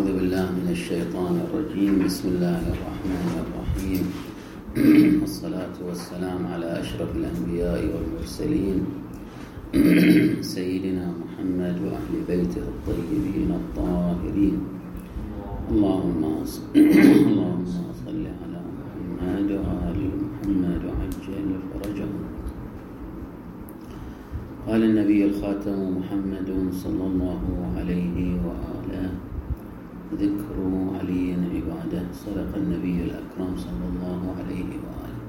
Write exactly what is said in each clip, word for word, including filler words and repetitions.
أعوذ بالله من الشيطان الرجيم. بسم الله الرحمن الرحيم. والصلاة والسلام على أشرف الأنبياء والمرسلين سيدنا محمد وأهل بيته الطيبين الطاهرين. اللهم اللهم صل على محمد وآل محمد وعجل فرجهم. قال النبي الخاتم محمد صلى الله عليه وآله: ذكر علي عباده. صدق النبي الأكرم صلى الله عليه وآله.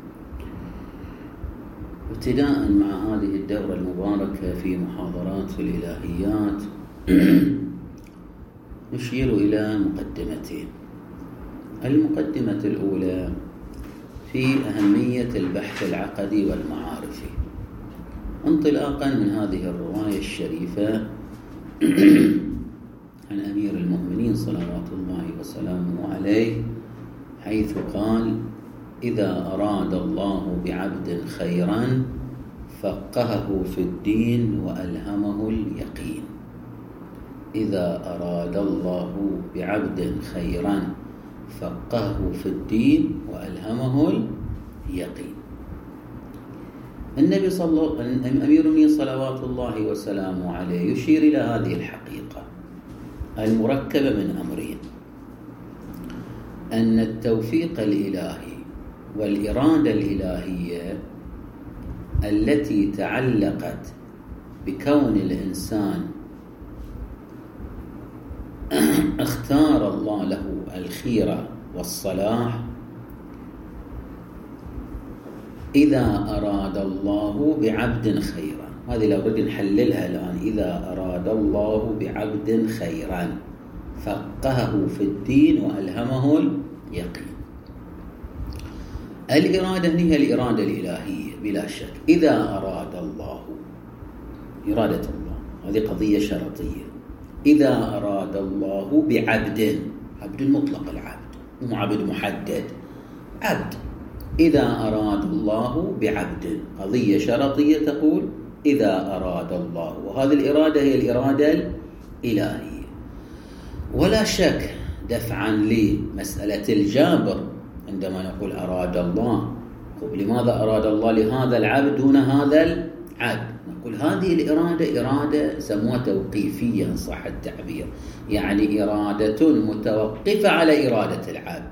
ابتداء مع هذه الدورة المباركة في محاضرات في الإلهيات نشير إلى مقدمتين. المقدمة الأولى في أهمية البحث العقدي والمعارفي، انطلاقا من هذه الرواية الشريفة عن أمير المؤمنين صلوات الله وسلامه عليه، حيث قال: إذا أراد الله بعبد خيرا فقهه في الدين وألهمه اليقين. إذا أراد الله بعبد خيرا فقهه في الدين وألهمه اليقين. النبي صلى الله أمير المؤمنين صلوات الله وسلامه عليه يشير إلى هذه الحقيقة المركبة من أمرين: أن التوفيق الإلهي والإرادة الإلهية التي تعلقت بكون الإنسان اختار الله له الخيرة والصلاح، إذا أراد الله بعبد خيرا. هذه لو بدنا نحللها الآن: إذا أراد الله بعبد خيرا فقهه في الدين وألهمه اليقين. الإرادة هي الإرادة الإلهية بلا شك. إذا أراد الله، إرادة الله هذه قضية شرطية. إذا أراد الله بعبد، عبد مطلق العبد، مو عبد محدد، عبد. إذا أراد الله بعبد، قضية شرطية تقول إذا أراد الله، وهذه الإرادة هي الإرادة الإلهية. ولا شك دفعا لمسألة الجابر عندما نقول أراد الله، طيب لماذا أراد الله لهذا العبد دون هذا العبد؟ نقول هذه الإرادة إرادة سموها توقيفية إن صح التعبير، يعني إرادة متوقفة على إرادة العبد.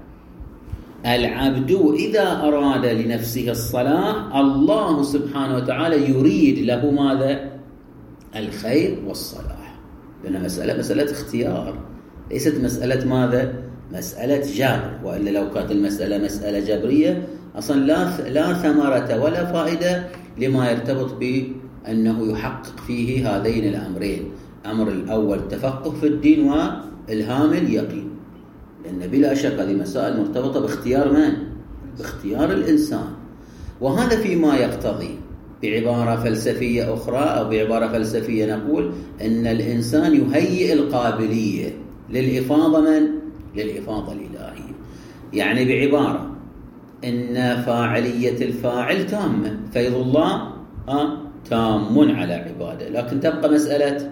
العبد إذا أراد لنفسه الصلاح، الله سبحانه وتعالى يريد له ماذا؟ الخير والصلاح. لأن مسألة مسألة اختيار، ليست مسألة ماذا؟ مسألة جبر. وإلا لو كانت المسألة مسألة جبرية أصلا لا لا ثمرة ولا فائدة لما يرتبط بأنه يحقق فيه هذين الأمرين: أمر الأول تفقه في الدين وإلهام اليقين. لأن بلا شك هذه مسائل مرتبطة باختيار من؟ باختيار الإنسان. وهذا فيما يقتضي بعبارة فلسفية أخرى أو بعبارة فلسفية نقول أن الإنسان يهيئ القابلية للإفاضة من؟ للإفاضة الإلهية. يعني بعبارة أن فاعلية الفاعل تامة، فيض الله آه تام على عباده، لكن تبقى مسألة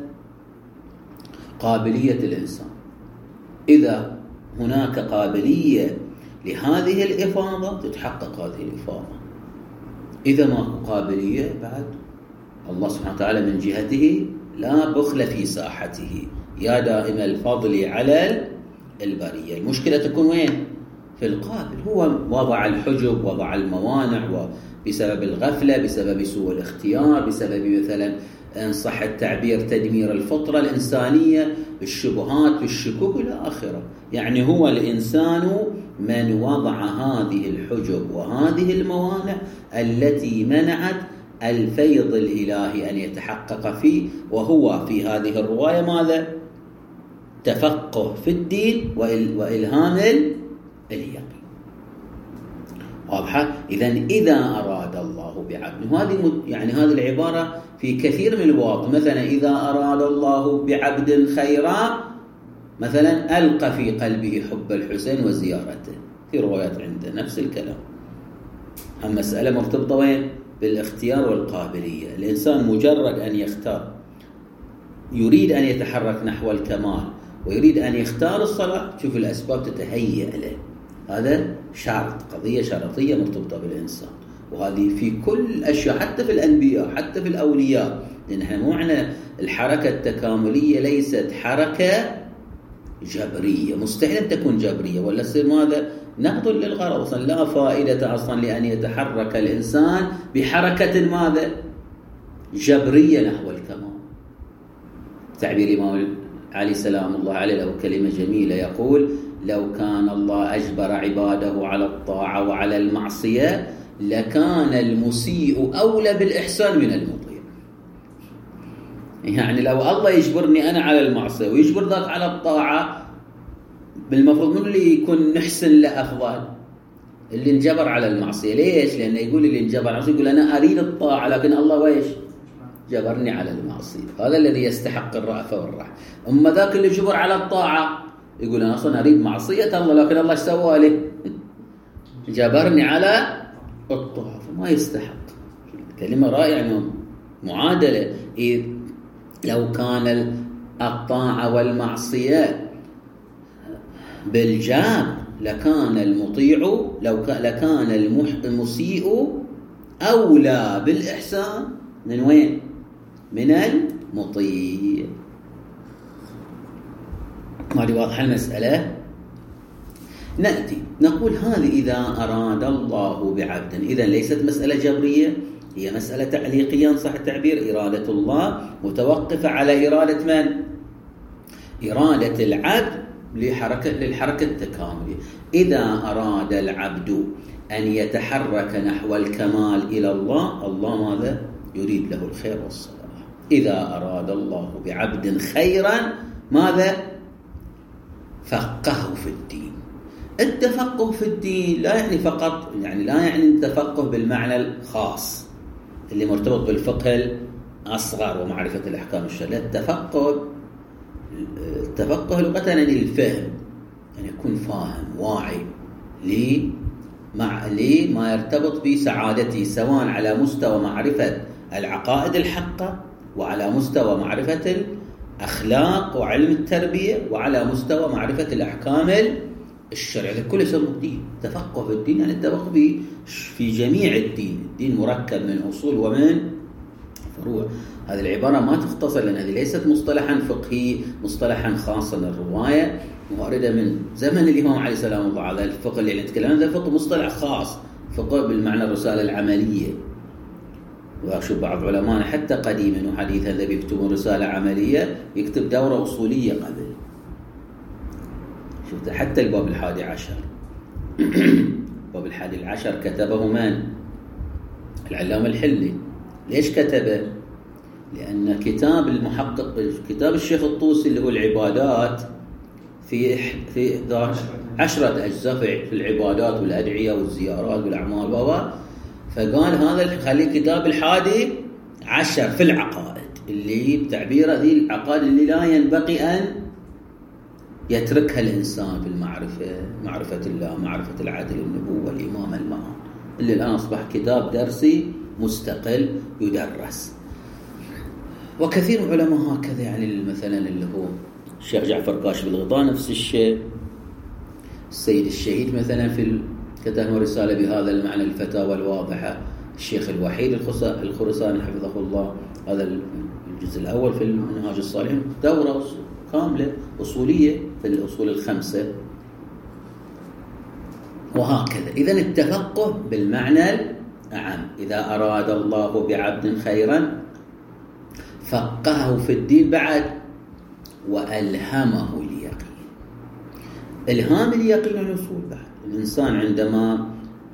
قابلية الإنسان. إذا هناك قابلية لهذه الإفاضة تتحقق هذه الإفاضة. إذا ما قابلية بعد الله سبحانه وتعالى من جهته لا بخل في ساحته، يا دائم الفضل على البرية. المشكلة تكون وين؟ في القابل. هو وضع الحجب، وضع الموانع، بسبب الغفلة، بسبب سوء الاختيار، بسبب مثلا إن صح التعبير تدمير الفطرة الإنسانية بالشبهات بالشكوك إلى آخره. يعني هو الإنسان من وضع هذه الحجب وهذه الموانع التي منعت الفيض الإلهي أن يتحقق فيه. وهو في هذه الرواية ماذا؟ تفقه في الدين وإلهام اليقين. واضحة؟ إذن إذا أراد الله بعبد، وهذه يعني هذه العبارة في كثير من الواقع. مثلا إذا أراد الله بعبد خيرا، مثلا ألقى في قلبه حب الحسين وزيارته، في روايات عنده نفس الكلام. هم مسألة مرتبطة وين؟ بالاختيار والقابلية. الإنسان مجرد أن يختار، يريد أن يتحرك نحو الكمال ويريد أن يختار الصلاة، شوف الأسباب تتهيأ له. هذا شرط، قضية شرطية مرتبطة بالإنسان، وهذه في كل الأشياء، حتى في الأنبياء، حتى في الأولياء. لأن احنا معنى الحركة التكاملية ليست حركة جبرية، مستحيل أن تكون جبرية، ولا تصير ماذا؟ نقض للغرض. أصلا لا فائدة أصلا لأن يتحرك الإنسان بحركة ماذا؟ جبرية نحو الكمال. تعبير الإمام علي سلام الله عليه له كلمة جميلة، يقول: لو كان الله أجبر عباده على الطاعة وعلى المعصية لكان المسيء أولى بالإحسان من المطيع. يعني لو الله يجبرني أنا على المعصية ويجبر ذاك على الطاعة، بالمفروض من اللي يكون نحسن له أفضل؟ اللي انجبر على المعصية. ليش؟ لأنه يقول اللي انجبر على المعصية يقول أنا أريد الطاعة لكن الله ويش جبرني على المعصية، هذا الذي يستحق الرأفة والرحمة. أما ذاك اللي جبر على الطاعة يقول أنا أصلا أريد معصية الله، لكن الله سوى لي جبرني على الطاعة، فما يستحق. كلمة رائعة، معادلة. إذ لو كان الطاعة والمعصية بالجاب لكان المطيع لو لكان المسيء أولى بالإحسان من وين؟ من المطيع. ما دي واضحة المسألة؟ نأتي نقول هذه إذا أراد الله بعبد، إذا ليست مسألة جبرية، هي مسألة تعليقية صح التعبير. إرادة الله متوقفة على إرادة من؟ إرادة العبد لحركة للحركة التكاملية. إذا أراد العبد أن يتحرك نحو الكمال إلى الله، الله ماذا؟ يريد له الخير والصلاح. إذا أراد الله بعبد خيرا ماذا؟ فقهه في الدين. التفقه في الدين لا يعني فقط، يعني لا يعني التفقه بالمعنى الخاص اللي مرتبط بالفقه الأصغر ومعرفة الأحكام الشرعية. التفقه التفقه لغة يعني الفهم، يعني يكون فاهم واعي لما لما يرتبط بسعادته، سواء على مستوى معرفة العقائد الحقة، وعلى مستوى معرفة الأخلاق وعلم التربية، وعلى مستوى معرفة الأحكام الشرعية. كل يسمى الدين. تفقه في الدين يعني التفقه في جميع الدين. الدين مركب من أصول ومن فروع. هذه العبارة ما تختصر، لأن هذه ليست مصطلحا فقهي مصطلحا خاصا للرواية، واردة من زمن الإمام علي سلام الله عليه. الفقه اللي نتكلم عنه فقه مصطلح خاص، فقه بالمعنى الرسالة العملية. وشوف بعض علماء حتى قديما وحديثا ذا بيكتبون رسالة عملية، يكتب دورة أصولية قبل. شفت حتى الباب الحادي عشر الباب الحادي عشر كتبه من؟ العلامة الحلي. ليش كتبه؟ لأن كتاب المحقق كتاب الشيخ الطوسي اللي هو العبادات في في عشرة أجزاء في العبادات والأدعية والزيارات والأعمال بابا. فقال هذا خلي كتاب الحادي عشر في العقائد، اللي بتعبيره ذي العقائد اللي لا ينبغي أن يتركها الإنسان في المعرفة، معرفة الله، معرفة العدل، النبوة، الإمامة، المعاد، اللي الآن أصبح كتاب درسي مستقل يدرس. وكثير من العلماء هكذا، يعني مثلا اللي هو الشيخ جعفر كاشف الغطاء نفس الشيء. السيد الشهيد مثلا في كتب رسالة بهذا المعنى، الفتاوى الواضحة. الشيخ الوحيد الخرساني حفظه الله، هذا الجزء الأول في المنهاج الصالحين، دورة كاملة أصولية في الأصول الخمسة، وهكذا. إذن التفقه بالمعنى الأعم. إذا أراد الله بعبد خيرا فقهه في الدين، بعد وألهمه اليقين. إلهام اليقين الوصول. بعد الإنسان عندما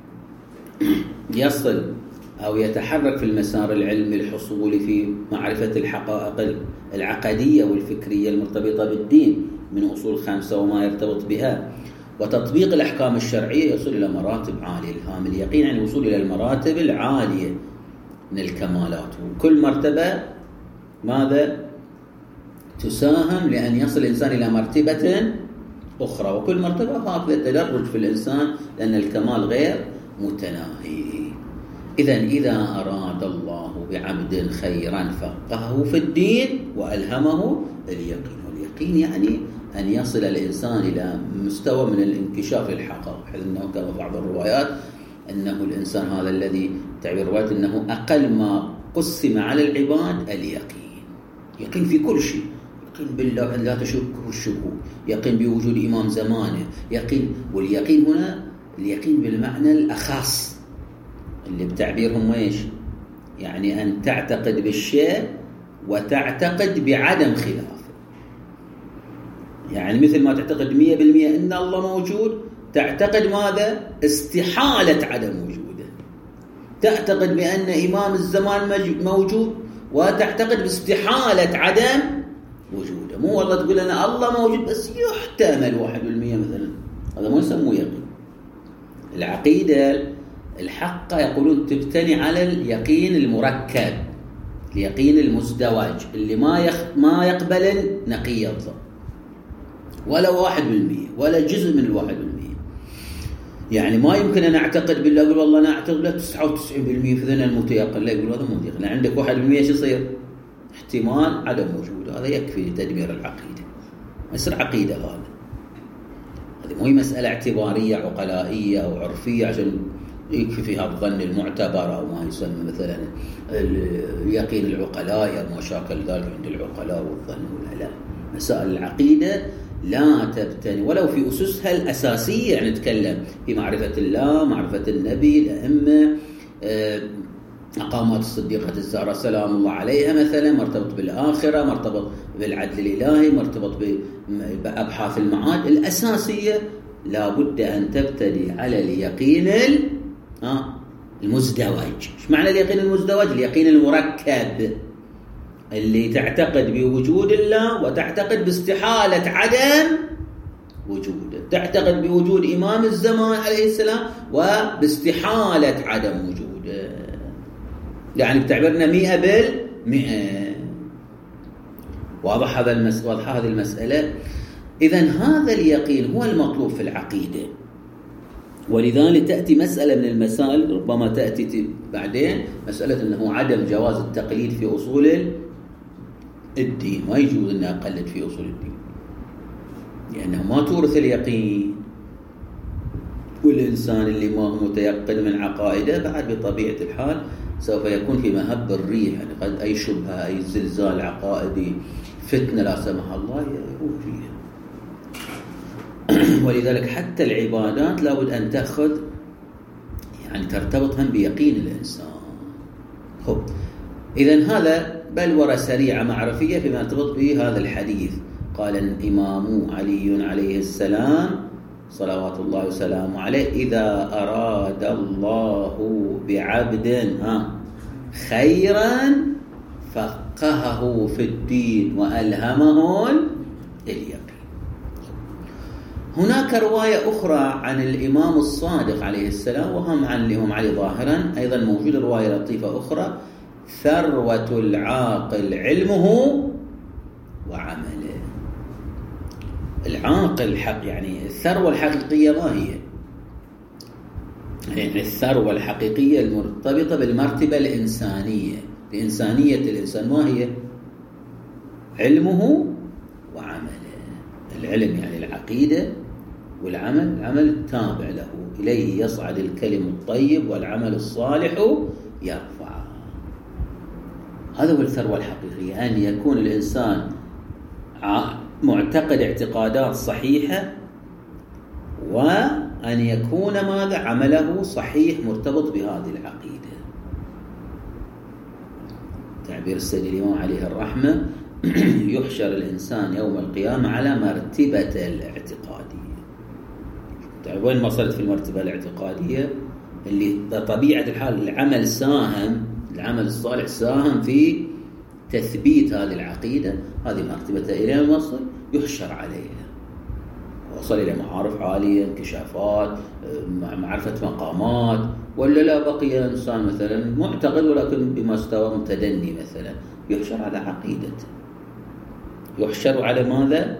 يصل أو يتحرك في المسار العلمي الحصولي في معرفة الحقائق العقدية والفكرية المرتبطة بالدين من أصول خمسة وما يرتبط بها، وتطبيق الأحكام الشرعية، يصل إلى مراتب عالية. الهام اليقين يعني الوصول إلى المراتب العالية من الكمالات، وكل مرتبة ماذا تساهم لأن يصل الإنسان إلى مرتبة أخرى، وكل مرتبة هكذا تدرج في الإنسان، لأن الكمال غير متناهي. إذن إذا أراد الله بعبد خيرا فقهه في الدين وألهمه اليقين. واليقين يعني أن يصل الإنسان إلى مستوى من الانكشاف للحقائق، حيث أنه كما في بعض الروايات أنه الإنسان هذا الذي تعبير الروايات أنه أقل ما قسم على العباد اليقين. يقين في كل شيء، يقين بالله لا تشكه الشكوك، يقين بوجود إمام زمانه، يقين. واليقين هنا اليقين بالمعنى الأخص اللي بتعبيرهم ايش؟ يعني أن تعتقد بالشيء وتعتقد بعدم خلافه. يعني مثل ما تعتقد مية بالمية أن الله موجود، تعتقد ماذا؟ استحالة عدم وجوده. تعتقد بأن إمام الزمان موجود وتعتقد باستحالة عدم وجوده. مو والله تقول أنا الله موجود بس يحتمل واحد بالمية مثلا، هذا ما يسموه يقين. العقيدة الحقة يقولون تبتني على اليقين المركب، اليقين المزدوج اللي ما يخ... ما يقبل نقيض ولا واحد بالمية ولا جزء من الواحد بالمية. يعني ما يمكن أن أعتقد بالله أقول والله أنا أعتقد له تسعة وتسعين بالمية في ذن المتيقن، لا يقول هذا مو متيقن. عندك واحد بالمية شو يصير؟ احتمال عدم وجوده، هذا يكفي لتدمير العقيدة. يصير عقيدة هذا. هذه مو مسألة اعتبارية عقلائية أو عرفية عشان يكفي فيها الظن المعتبر أو ما يسمى مثلا اليقين العقلاء أو ما شاكل ذلك عند العقلاء والظن ولا لا. مسائل العقيدة لا تبتني ولو في أسسها الأساسية، يعني نتكلم في معرفة الله، معرفة النبي، الأئمة، مقامات الصديقة الزهراء سلام الله عليها مثلا، مرتبط بالآخرة، مرتبط بالعدل الإلهي، مرتبط بأبحاث المعاد الأساسية، لا بد أن تبتدي على اليقين المزدوج. ايش معنى اليقين المزدوج؟ اليقين المركب اللي تعتقد بوجود الله وتعتقد باستحالة عدم وجوده، تعتقد بوجود إمام الزمان عليه السلام وباستحالة عدم وجوده. يعني بتعبرنا مئة بالمئة. واضح هذا المس... واضحة هذه المسألة. إذن هذا اليقين هو المطلوب في العقيدة، ولذلك تأتي مسألة من المسائل ربما تأتي بعدين، مسألة أنه عدم جواز التقليد في أصول الدين. ما يجوز أن أقلد في أصول الدين لأنه ما تورث اليقين، والإنسان اللي ما هو متيقن من عقائده بعد بطبيعة الحال سوف يكون في مهب الريح، يعني قد أي شبهة أي زلزال عقائدي فتنة لا سمح الله يكون فيها. ولذلك حتى العبادات لابد أن تأخذ يعني ترتبط هم بيقين الإنسان. خب إذن هذا بلورة سريعة معرفية فيما يرتبط به هذا الحديث. قال الإمام علي عليه السلام صلوات الله وسلامه عليه: إذا أراد الله بعبد ها خيرا فقهه في الدين وألهمه اليقين. هناك رواية أخرى عن الإمام الصادق عليه السلام وهم عن الإمام علي ظاهرا أيضا موجودة رواية لطيفة أخرى: ثروة العاقل علمه وعمله. العاقل حق يعني الثروة الحقيقية ما هي؟ يعني الثروة الحقيقية المرتبطة بالمرتبة الإنسانية، بإنسانية الإنسان ما هي؟ علمه وعمله. العلم يعني العقيدة، والعمل العمل التابع له، إليه يصعد الكلم الطيب والعمل الصالح يرفع. هذا هو الثروة الحقيقية، أن يكون الإنسان معتقد اعتقادات صحيحة، وأن يكون ماذا عمله صحيح مرتبط بهذه العقيدة. تعبير السيد الإمام عليه الرحمة: يحشر الإنسان يوم القيامة على مرتبة الاعتقادية. طيب وين ما صلت في المرتبة الاعتقادية اللي طبيعة الحال العمل ساهم، العمل الصالح ساهم في تثبيت هذه العقيدة، هذه مرتبة إلى ما وصل يحشر عليها، وصل إلى معارف عالية، انكشافات، معرفة مقامات. ولا لا بقي إنسان مثلا معتقد ولكن بمستوى متدني مثلا، يحشر على عقيدته. يحشر على ماذا؟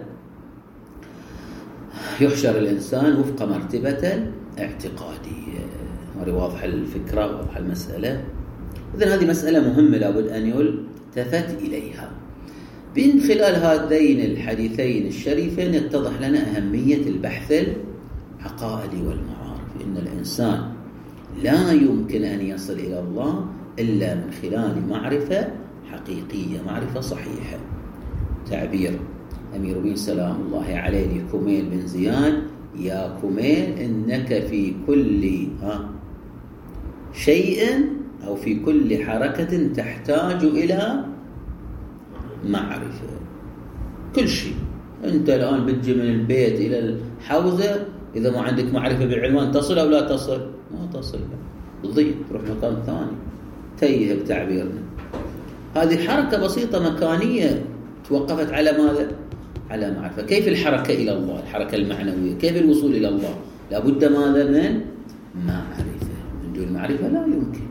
يحشر الإنسان وفق مرتبة اعتقادية. هذه واضحة الفكرة، واضحة المسألة. إذن هذه مسألة مهمة لابد أن يلتفت إليها. من خلال هذين الحديثين الشريفين يتضح لنا أهمية البحث العقائدي والمعارف، إن الإنسان لا يمكن أن يصل إلى الله إلا من خلال معرفة حقيقية، معرفة صحيحة. تعبير أمير بن سلام الله عليه لكميل بن زياد: يا كميل إنك في كل ها شيء أو في كل حركة تحتاج إلى معرفة. كل شيء أنت الآن بتجي من البيت إلى الحوزة، إذا ما عندك معرفة بالعنوان تصل أو لا تصل؟ ما تصل، تضيع، تروح مكان ثاني، تيه بتعبيرنا. هذه حركة بسيطة مكانية توقفت على ماذا؟ على معرفة. كيف الحركة إلى الله؟ الحركة المعنوية، كيف الوصول إلى الله؟ لابد ماذا؟ من معرفة. من دون معرفة لا يمكن.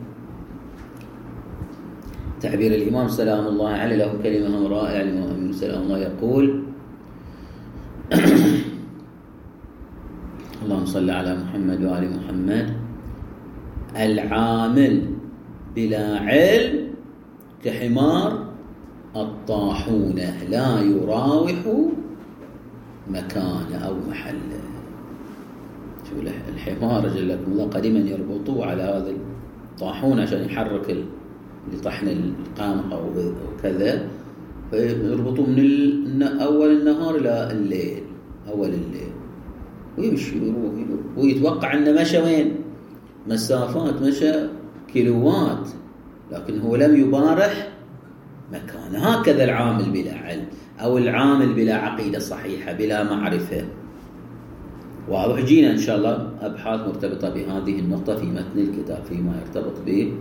تعبير الإمام سلام الله عليه له كلمة رائعة، الإمام سلام الله يقول: اللهم صل على محمد وآل محمد: العامل بلا علم كحمار الطاحونة لا يراوح مكانه أو محله. شو الحمار جلكم الله قديما يربطوه على هذا الطاحونة عشان يحرك لطحن القمح أو كذا، فيربطوه من أول النهار إلى الليل، أول الليل، ويمشي ويروح ويتوقع أنه مشى وين؟ مسافات، مشى كيلوات، لكن هو لم يبارح مكانه. هكذا العامل بلا علم أو العامل بلا عقيدة صحيحة، بلا معرفة. واضح؟ جينا إن شاء الله أبحاث مرتبطة بهذه النقطة في متن الكتاب فيما يرتبط ب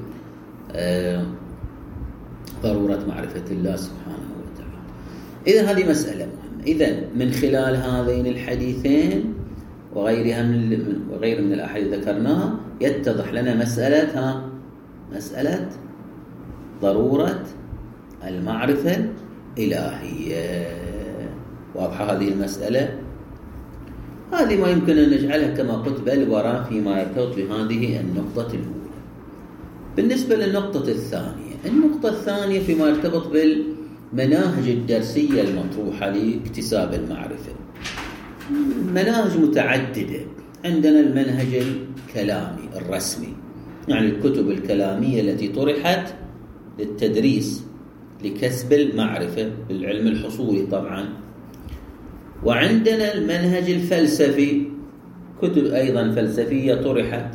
ضرورة معرفة الله سبحانه وتعالى. إذن هذه مسألة مهمة. إذن من خلال هذين الحديثين وغيرها من وغير من الأحاديث ذكرناها يتضح لنا مسألة ها مسألة ضرورة المعرفة الإلهية. واضحة هذه المسألة؟ هذه ما يمكن أن نجعلها كما قلت بل وراء فيما يرتبط بهذه النقطة الأولى. بالنسبة للنقطة الثانية، النقطة الثانية فيما يرتبط بالمناهج الدرسية المطروحة لاكتساب المعرفة. مناهج متعددة. عندنا المنهج الكلامي الرسمي، يعني الكتب الكلامية التي طرحت للتدريس لكسب المعرفة بالعلم الحصولي طبعا. وعندنا المنهج الفلسفي، كتب أيضا فلسفية طرحت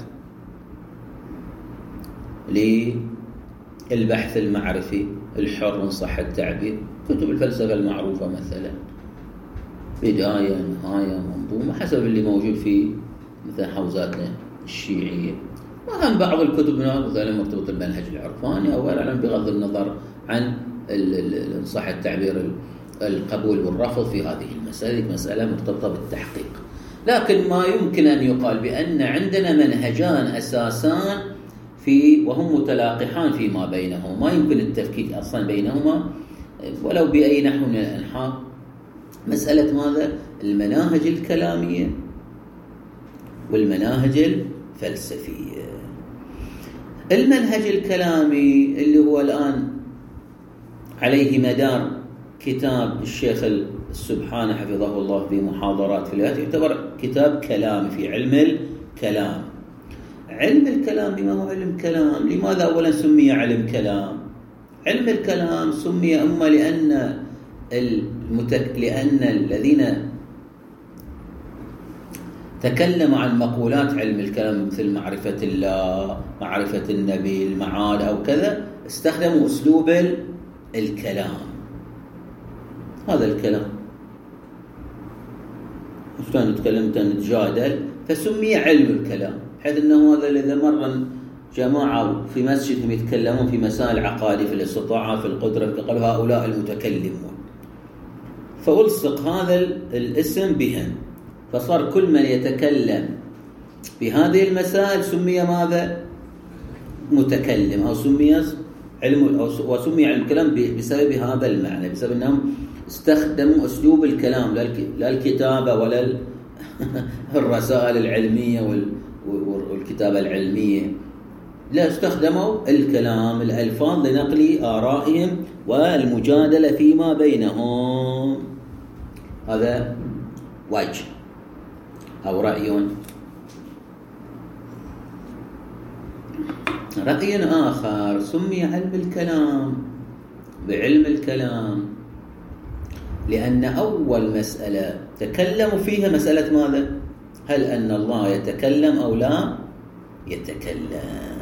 للبحث المعرفي الحر إن صح التعبير. كتب الفلسفة المعروفة مثلا بداية، نهاية، منظومة، حسب اللي موجود في مثل حوزاتنا الشيعية. وهم بعض الكتب مثلا مرتبطة بالمنهج العرفاني أو العلم بغض النظر عن إن صح التعبير القبول والرفض في هذه المسألة، مسألة مرتبطة بالتحقيق. لكن ما يمكن أن يقال بأن عندنا منهجان أساسان في وهم متلاقحان فيما بينهما، ما يمكن التفكيك أصلا بينهما ولو بأي نحو من الأنحاء. مسألة ماذا؟ المناهج الكلامية والمناهج الفلسفية. المنهج الكلامي اللي هو الآن عليه مدار كتاب الشيخ السبحاني حفظه الله في محاضرات في الولايات يعتبر كتاب كلامي في علم الكلام. علم الكلام بما هو علم كلام؟ لماذا أولا سمي علم كلام؟ علم الكلام سمي أما لأن المتك... لأن الذين تكلموا عن مقولات علم الكلام مثل معرفة الله، معرفة النبي، المعاد أو كذا، استخدموا أسلوب الكلام. هذا الكلام شلون نتكلم نتجادل، فسمي علم الكلام، بحيث أنه هذا إذا مر جماعة في مسجدهم يتكلمون في مسائل عقائدية في الاستطاعة في القدرة قالوا هؤلاء المتكلمون، فألصق هذا الاسم بهم، فصار كل من يتكلم في هذه المسائل سمي ماذا؟ متكلم، أو سمي علم أو وسمي علم الكلام بسبب هذا المعنى، بسبب أنهم استخدموا أسلوب الكلام لا الكتابة ولا الرسائل العلمية والكتابة العلمية. لا، استخدموا الكلام الألفاظ لنقل آرائهم والمجادلة فيما بينهم. هذا وجه أو رأي. رأي آخر سمي علم الكلام بعلم الكلام لأن أول مسألة تكلموا فيها مسألة ماذا؟ هل أن الله يتكلم أو لا يتكلم؟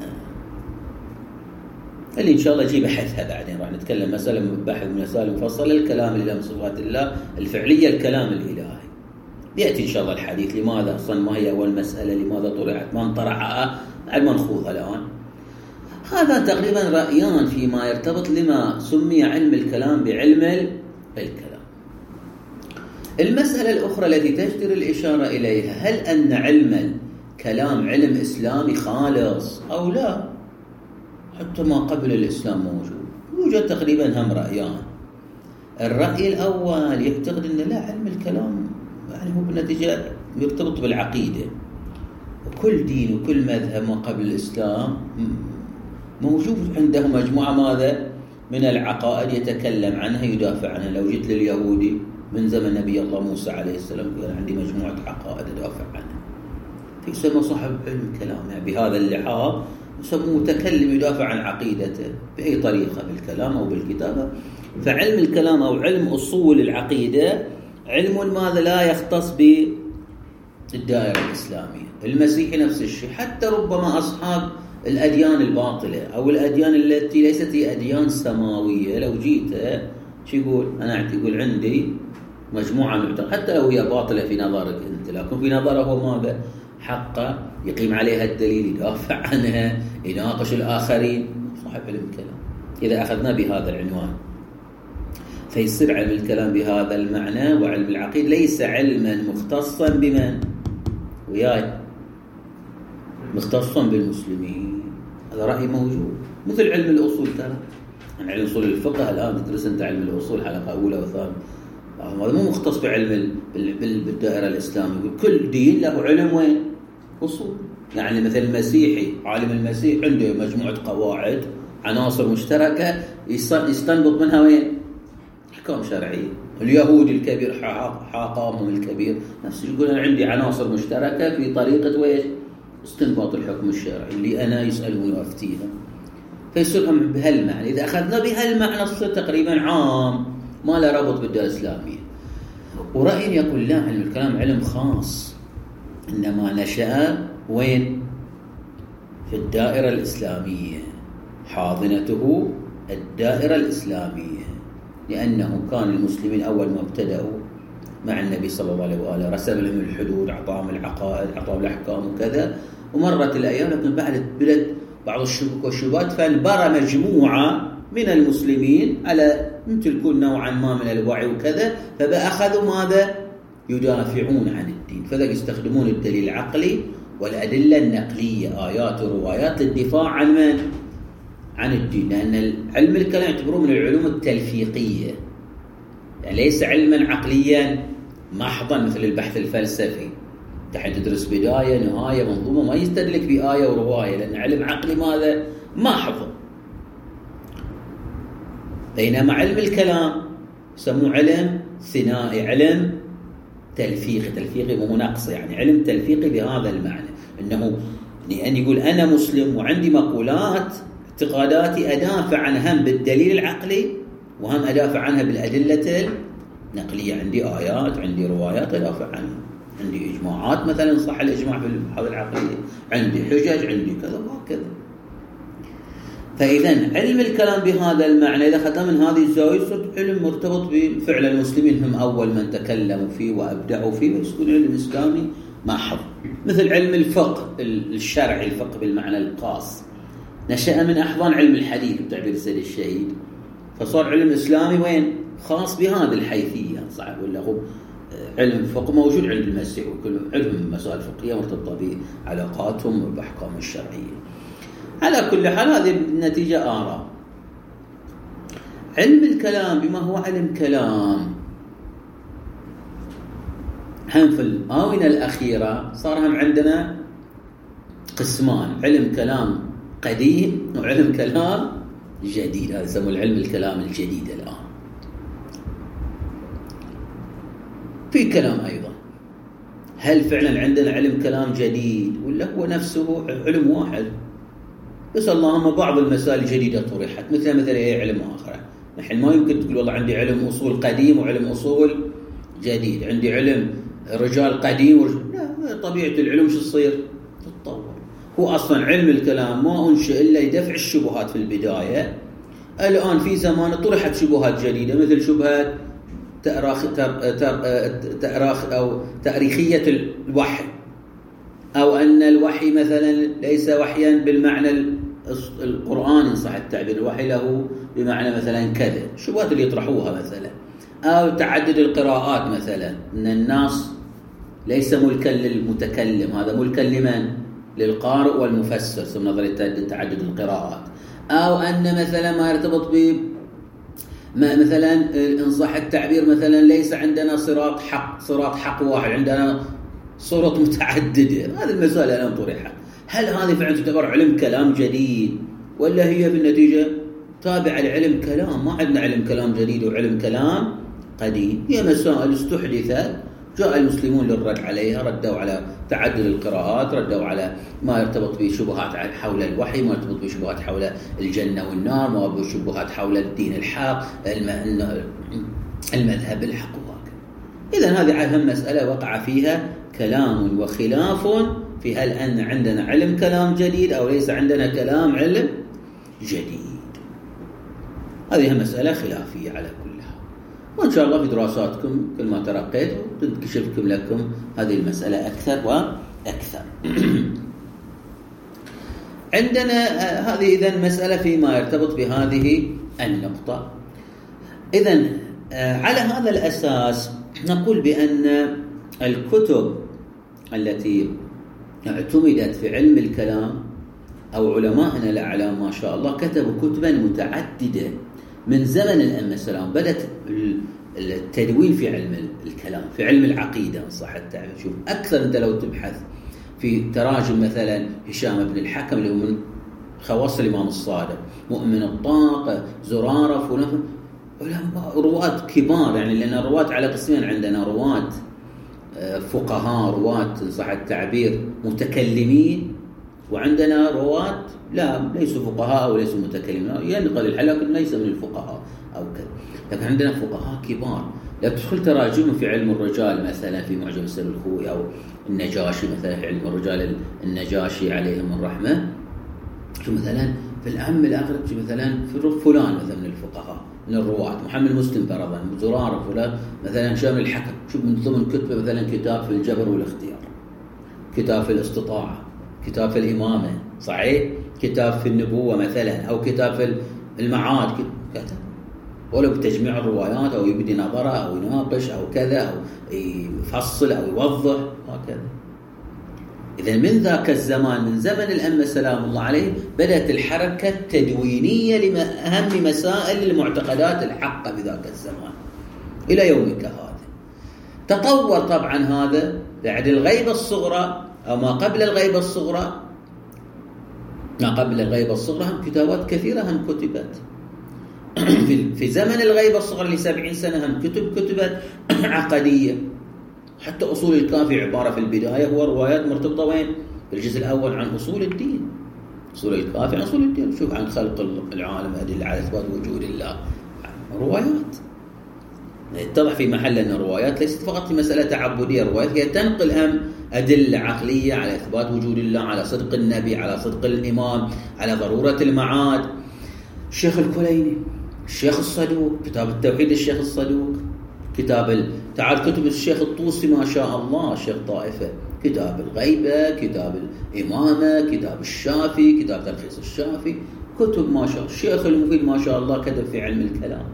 اللي إن شاء الله أجيب بحثها بعدين، راح نتكلم مسألة بحث من مسائل مفصلة الكلام اللي من صفات الله الفعلية، الكلام الإلهي. يأتي إن شاء الله الحديث لماذا أصلا، ما هي أول مسألة، لماذا طرحت، من طرحها، المنخوضها الآن. هذا تقريبا رأيان فيما يرتبط لما سمي علم الكلام بعلم الكلام. المسألة الأخرى التي تجدر الإشارة إليها، هل أن علم الكلام علم إسلامي خالص أو لا؟ حتى ما قبل الإسلام موجود. يوجد تقريبا هم رأيان. الرأي الأول يعتقد أن لا، علم الكلام يعني هو بالنتيجة يرتبط بالعقيدة، وكل دين وكل مذهب ما قبل الإسلام موجود عنده مجموعة ماذا من العقائد يتكلم عنها يدافع عنها. لو جيت لليهودي من زمن نبي الله موسى عليه السلام كان عندي مجموعة عقائد أدافع عنها، فيسمى صاحب علم كلام. يعني بهذا اللحاظ يسموه متكلم يدافع عن عقيدته بأي طريقة، بالكلام أو بالكتابة. فعلم الكلام أو علم أصول العقيدة علم ماذا لا يختص بالدائرة الإسلامية. المسيحي نفس الشيء، حتى ربما أصحاب الأديان الباطلة أو الأديان التي ليست هي أديان سماوية، لو جيت شو يقول؟ أنا يقول عندي مجموعة معتقد حتى لو هي باطلة في نظرك أنت، لكن في نظره هو ماذا؟ حقه، يقيم عليها الدليل، يدافع عنها، يناقش الآخرين، صاحب علم الكلام. إذا أخذنا بهذا العنوان فيصير علم الكلام بهذا المعنى. وعلم العقيدة ليس علما مختصا بمن؟ وياي مختصا بالمسلمين. هذا رأي موجود، مثل علم الأصول. ترى عن علم أصول الفقه الآن تدرس أنت علم الأصول حلقة أولى وثانية، هذا مو مختص بعلم بالدائرة الإسلامية. كل دين له علم وين؟ أصول. يعني مثل المسيحي، عالم المسيح عنده مجموعة قواعد، عناصر مشتركة يستنبط منها وين؟ أحكام شرعية. اليهودي الكبير حاقامهم الكبير نفس يقول أنا عندي عناصر مشتركة في طريقة وين؟ استنباط الحكم الشرعي اللي أنا يسألون وأفتيها. فيصيرهم بهالمعنى. إذا أخذنا بهالمعنى صار تقريبا عام ما له ربط بالدائرة الإسلامية. ورأي يقول لا، علم الكلام علم خاص، إنما نشأ وين؟ في الدائرة الإسلامية، حاضنته الدائرة الإسلامية، لأنه كان المسلمين أول ما ابتدأوا مع النبي صلى الله عليه وآله رسم لهم الحدود، أعطاهم العقائد، أعطاهم الأحكام وكذا. ومرت الأيام لكن بعد بدت بعض الشكوك والشبهات، فانبرى مجموعة من المسلمين على مثل كل نوعا ما من الوعي وكذا، فبأخذوا ماذا؟ يدافعون عن الدين. فذلك يستخدمون الدليل العقلي والأدلة النقلية، آيات وروايات للدفاع عن من؟ عن الدين. لأن علم الكلام يعتبروه من العلوم التلفيقية، يعني ليس علما عقليا محضا مثل البحث الفلسفي تحت تدرس بداية نهاية منظومة ما يستدلك بآية ورواية، لأن علم عقلي ماذا؟ محض. بينما علم الكلام يسموه علم ثنائي، علم تلفيقي. تلفيقي ومناقصة، يعني علم تلفيقي بهذا المعنى، إنه لأن يقول أنا مسلم وعندي مقولات اعتقاداتي أدافع عنها هم بالدليل العقلي وهم أدافع عنها بالأدلة النقلية. عندي آيات، عندي روايات أدافع عنها، عندي إجماعات مثلا صح الإجماع في هذه العقلية، عندي حجج، عندي كذا وكذا. فإذا علم الكلام بهذا المعنى إذا أخذنا من هذه الزاوية صار علم مرتبط بفعل المسلمين، هم أول من تكلموا فيه وأبدعوا فيه، ويسكن العلم الإسلامي محض. مثل علم الفقه الشرعي، الفقه بالمعنى الخاص نشأ من أحضان علم الحديث بتعبير السيد الشهيد، فصار علم إسلامي وين؟ خاص بهذه الحيثية. صعب ولا هو علم الفقه موجود عند المسيح، وكل علم مسائل فقهية مرتبطة بعلاقاتهم والأحكام الشرعية. على كل حال هذه النتيجة آراء. علم الكلام بما هو علم كلام هم في الآونة الأخيرة صار هم عندنا قسمان: علم كلام قديم وعلم كلام جديد. هذا يسموه العلم الكلام الجديد. الآن في كلام أيضا، هل فعلا عندنا علم كلام جديد ولا هو نفسه علم واحد بس اللهم بعض المسائل الجديدة طرحت، مثل مثل أي علم آخر. نحن ما يمكن تقول والله عندي علم أصول قديم وعلم أصول جديد، عندي علم رجال قديم ورجال. لا، طبيعة العلم شو تصير؟ تتطور. هو أصلا علم الكلام ما أنشئ إلا لدفع الشبهات في البداية. الآن في زمان طرحت شبهات جديدة، مثل شبهة تأراخ تأراخ أو تاريخية الوحي، أو أن الوحي مثلا ليس وحيا بالمعنى القرآن إن صح التعبير، الوحي له بمعنى مثلا كذا، الشبهات اللي يطرحوها مثلا. أو تعدد القراءات مثلا، أن الناس ليس ملكا للمتكلم، هذا ملكا لمن؟ للقارئ والمفسر، من نظرية تعدد القراءات. أو أن مثلا ما يرتبط ب مثلا إن صح التعبير مثلا ليس عندنا صراط حق صراط حق واحد، عندنا صورة متعددة. هذه المسألة الآن طرحت، هل هذه فعلا تعتبر علم كلام جديد ولا هي في النتيجة تابعة لعلم كلام؟ ما عندنا علم كلام جديد وعلم كلام قديم، هي مسائل استحدثت، جاء المسلمون للرد عليها، ردوا على تعدد القراءات، ردوا على ما يرتبط بشبهات حول الوحي، ما يرتبط بشبهات حول الجنة والنار، ما يرتبط بشبهات حول الدين الحق، المذهب الحق. إذن هذه أهم مسألة وقع فيها كلام وخلاف في هل أن عندنا علم كلام جديد أو ليس عندنا كلام علم جديد. هذه مسألة خلافية على كلها، وإن شاء الله في دراساتكم كل ما ترقيتوا تنكشفكم لكم هذه المسألة أكثر وأكثر. عندنا هذه إذن مسألة فيما يرتبط بهذه النقطة. إذن على هذا الأساس نقول بأن الكتب التي اعتمدت في علم الكلام أو علماءنا الأعلام ما شاء الله كتبوا كتبا متعددة من زمن الأئمة السلام. بدأت التدوين في علم الكلام، في علم العقيدة إن صح التعبير. شوف أكثر أنت لو تبحث في تراجم مثلا هشام بن الحكم اللي هو من خواص الإمام الصادق، مؤمن الطاق، زرارة، فلان، رواة كبار يعني، لأن الرواة على قسمين، عندنا رواة فقهاء، رواة صح التعبير متكلمين، وعندنا رواة لا ليسوا فقهاء أو ليسوا متكلمين، ينقل الحلقة لكن ليس من الفقهاء أو كذا. لكن عندنا فقهاء كبار لا تدخل تراجمهم في علم الرجال مثلا في معجم السر الخوي، أو النجاشي مثلا في علم الرجال النجاشي عليهم الرحمة. شو مثلا في الأهم الآخر مثلا في فلان مثلا من الفقهاء من الرواة، محمد مسلم فرضا، زرارة فلان مثلا، هشام الحكم. شوف من ضمن كتبه مثلا كتاب في الجبر والاختيار، كتاب في الاستطاعة، كتاب في الإمامة صحيح، كتاب في النبوة مثلا، أو كتاب في المعاد كتاب، ولو بتجميع الروايات أو يبدي نظرة أو يناقش أو كذا أو يفصل أو يوضح هكذا. إذا من ذاك الزمان، من زمن الأئمة سلام الله عليه، بدأت الحركة التدوينية لأهم مسائل المعتقدات الحقة بذاك الزمان إلى يومك هذا. تطور طبعا هذا بعد الغيبة الصغرى أو ما قبل الغيبة الصغرى. ما قبل الغيبة الصغرى هم كتابات كثيرة هم كتبت. في زمن الغيبة الصغرى لسبعين سنة هم كتب كتبت عقدية. حتى أصول الكافي عبارة في البداية هو روايات مرتبطة وين؟ في الجزء الأول عن أصول الدين، أصول الكافي عن أصول الدين، شوف عن خلق العالم، أدلة على إثبات وجود الله، روايات. يتضح في محل أن الروايات ليست فقط في مسألة تعبدية، الروايات هي تنقل هم أدلة عقلية على إثبات وجود الله، على صدق النبي، على صدق الإمام، على ضرورة المعاد. الشيخ الكليني، الشيخ الصدوق، كتاب التوحيد الشيخ الصدوق، كتاب ال... تعال كتب الشيخ الطوسي ما شاء الله، الشيخ طائفة، كتاب الغيبة، كتاب الإمامة، كتاب الشافي، كتاب تلخيص الشافي، كتب ما شاء الله. الشيخ المفيد ما شاء الله كتب في علم الكلام،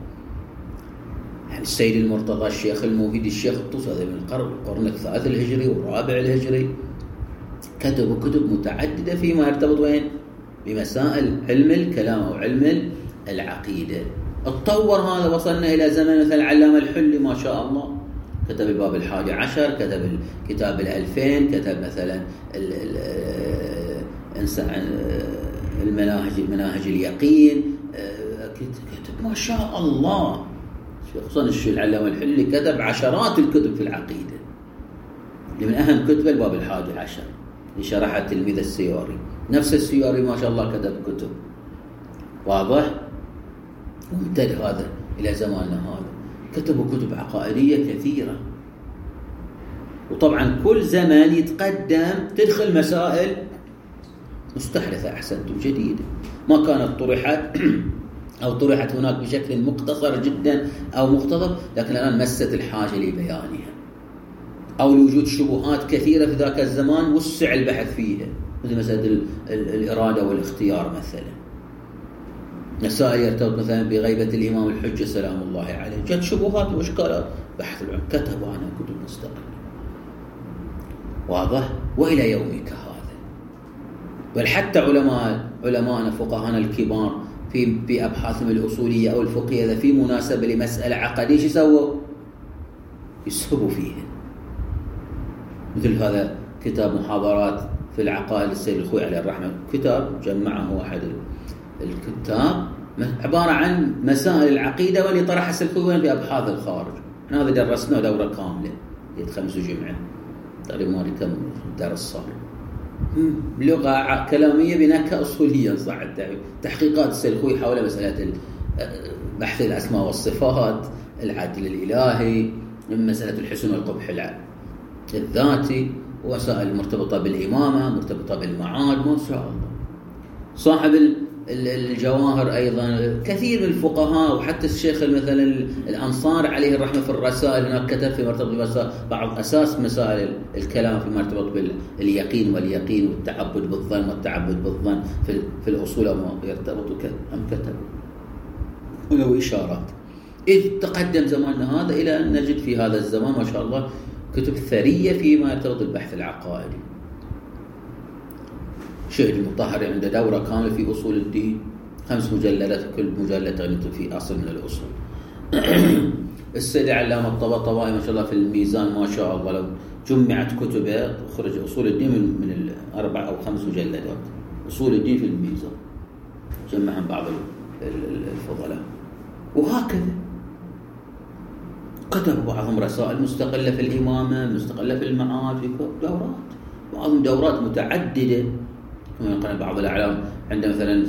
يعني السيد المرتضى، الشيخ المفيد، الشيخ الطوسي، هذا من القرن القرن الثالث الهجري والرابع الهجري، كتبوا كتب متعددة فيما يرتبط وين؟ بمسائل علم الكلام أو علم العقيدة. اتطور هذا، وصلنا إلى زمن مثل علامة الحلي ما شاء الله، كتب الباب الحادي عشر، كتب كتاب الألفين، كتب مثلا المناهج مناهج اليقين، كتب ما شاء الله. خصوصا الشيخ العلامة الحلي كتب عشرات الكتب في العقيدة، اللي من أهم كتبه الباب الحادي عشر اللي شرحها تلميذ السيوري. نفس السيوري ما شاء الله كتب كتب، واضح؟ وامتد هذا إلى زماننا هذا، كتبوا كتب عقائدية كثيرة. وطبعا كل زمن يتقدم تدخل مسائل مستحدثة أحسنتم جديدة ما كانت طرحت أو طرحت هناك بشكل مقتصر جدا أو مختصر، لكن الآن مست الحاجة لبيانها، أو لوجود شبهات كثيرة في ذاك الزمان وسع البحث فيها، مثل مسألة الإرادة والاختيار مثلا، مسائل يرتبط مثلا بغيبة الإمام الحجة سلام الله عليه، جت شبهات وإشكالات بحث العلم، كتبوا عنها كتب مستقلة، واضح؟ وإلى يومك هذا. بل حتى علماء علماءنا فقهانا الكبار في في أبحاثهم الأصولية أو الفقهية إذا في مناسبة لمسألة عقدية شو يسووا؟ يسهبوا فيها. مثل هذا كتاب محاضرات في العقائد السيد الخوي عليه الرحمة، كتاب جمعه واحد الكتاب عبارة عن مسائل العقيدة واللي طرحها السيد الخوي في أبحاث الخارج. هذا درسناه دورة كاملة خمس جمعة تقريبا، ما كم درس صار بلغة كلامية بنكهة أصولية صح التعبير، تحقيقات السيد الخوي حول مسألة بحث الأسماء والصفات، العدل الإلهي، مسألة الحسن والقبح الذاتي، وسائل مرتبطة بالإمامة، مرتبطة بالمعاد، ما شاء الله. صاحب الجواهر أيضا كثير من الفقهاء، وحتى الشيخ مثلا الأنصار عليه الرحمة في الرسائل هناك كتب في مرتبط بعض أساس مسائل الكلام في مرتبط باليقين واليقين والتعبد بالظن والتعبد بالظن في, في الأصول أو يرتبط أم كتب ولو إشارات. إذ تقدم زماننا هذا إلى أن نجد في هذا الزمان ما شاء الله كتب ثرية فيما يرتبط بالبحث العقائدي. شيخ المطهري عنده دورة كاملة في أصول الدين، خمس مجلدات، كل مجلد تغنيته في أصل من الأصول. السيد علامة الطباطبائي ما شاء الله في الميزان ما شاء الله لو جمعت كتبه خرج أصول الدين من, من الأربع أو خمس مجلدات، أصول الدين في الميزان جمعهم بعض الفضلاء. وهكذا كتب بعضهم رسائل مستقلة في الإمامة، مستقلة في المعاد، في دورات، بعضهم دورات متعددة. كما يقول بعض الأعلام عنده مثلا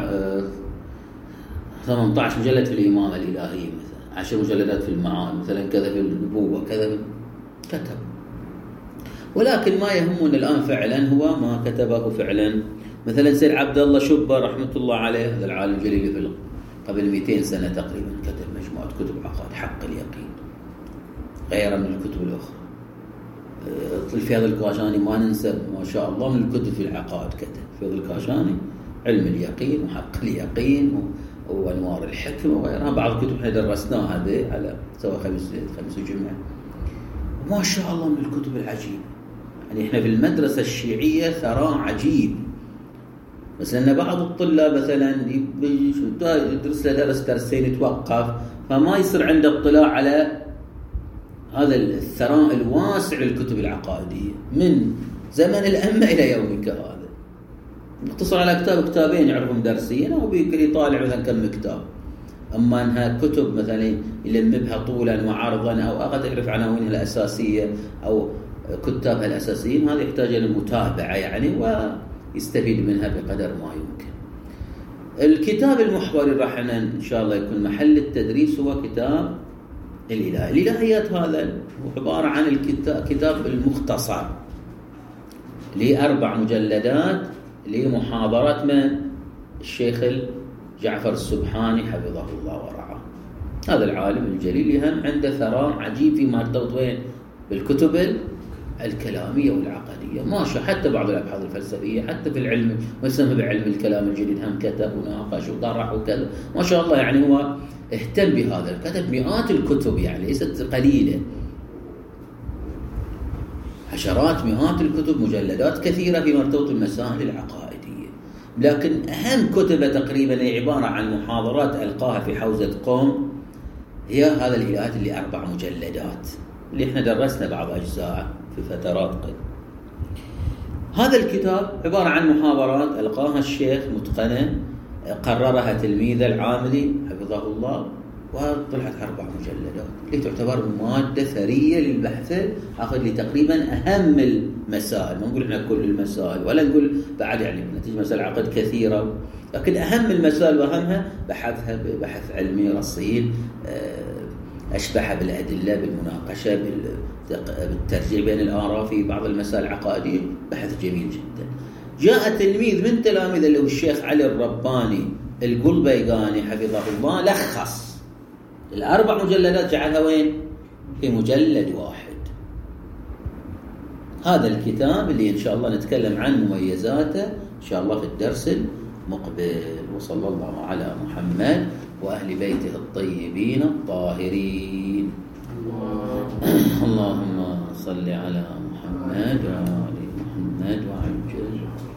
ثمانية عشر مجلد في الإمامة الإلهية، مثلا عشر مجلدات في المعاد، مثلا كذا في النبوة، كذا كتب. ولكن ما يهمنا الآن فعلا هو ما كتبه فعلا. مثلا سيد عبد الله شبة رحمة الله عليه، هذا العالم الجليل في قبل مئتين سنة تقريبا كتب مجموعة كتب عقائد حق اليقين غير من الكتب الأخرى. الفيض الكاشاني ما ننسى ما شاء الله من الكتب في العقائد كتب. الفيض الكاشاني علم اليقين وحق اليقين وأنوار الحكمة وغيرها، بعض الكتب احنا درسناها هذه على سواء خمس خمس جمعة. ما شاء الله من الكتب العجيبة. يعني احنا في المدرسة الشيعية ثراء عجيب. بس أن بعض الطلاب مثلا يدرس له درس درسين يتوقف، فما يصير عنده اطلاع على هذا الثراء الواسع للكتب العقائدية من زمن الأمة إلى يومك هذا. يقتصر على كتاب كتابين يعرفهم درسيا أو بيقدر يطالع مثلا كم كتاب. أما أنها كتب مثلا يلمبها طولا وعرضا أو أقدر يعرف عناوينها الأساسية أو كتابها الأساسيين، هذا يحتاج إلى المتابعة يعني ويستفيد منها بقدر ما يمكن. الكتاب المحوري راح إن شاء الله يكون محل التدريس هو كتاب الإله. الإلهيات هذا هو عبارة عن الكتاب كتاب المختصر لأربع مجلدات لمحاضرات من الشيخ جعفر السبحاني حفظه الله ورعاه. هذا العالم الجليل هم عنده ثراء عجيب فيما يرتبط وين بالكتب الكلامية والعقدية. ماشي حتى بعض الأبحاث الفلسفية، حتى في العلم ويسمى بعلم الكلام الجديد هم كتب وناقش وطرح وكذا ما شاء الله. يعني هو اهتم بهذا، كتب مئات الكتب يعني ليست قليلة، عشرات مئات الكتب، مجلدات كثيرة في مرتبط المسائل العقائدية. لكن أهم كتبه تقريبا هي عبارة عن محاضرات ألقاها في حوزة قوم، هي هذا الإلهات اللي أربع مجلدات اللي احنا درسنا بعض أجزاء في فترات قد. هذا الكتاب عبارة عن محاضرات ألقاها الشيخ متقنة، قررها تلميذه العاملي حفظه الله، وطلعت أربع مجلدات اللي تعتبر مادة ثرية للبحث. أخذ لي تقريبا أهم المسائل، ما نقول إحنا كل المسائل ولا نقول بعد يعني نتيجة مسائل عقد كثيرة، لكن أهم المسائل وأهمها بحثها ببحث علمي رصين، أشبه بالأدلة، بالمناقشة، بالترجيع بين الآراء في بعض المسائل العقائدية، بحث جميل جدا. جاء تلميذ من تلاميذه اللي هو الشيخ علي الرباني القلبيقاني حفظه الله، لخص الأربع مجلدات جعلها وين؟ في مجلد واحد. هذا الكتاب اللي إن شاء الله نتكلم عن مميزاته إن شاء الله في الدرس المقبل. وصلى الله على محمد وأهل بيته الطيبين الطاهرين. اللهم صل على محمد وآل محمد وعجل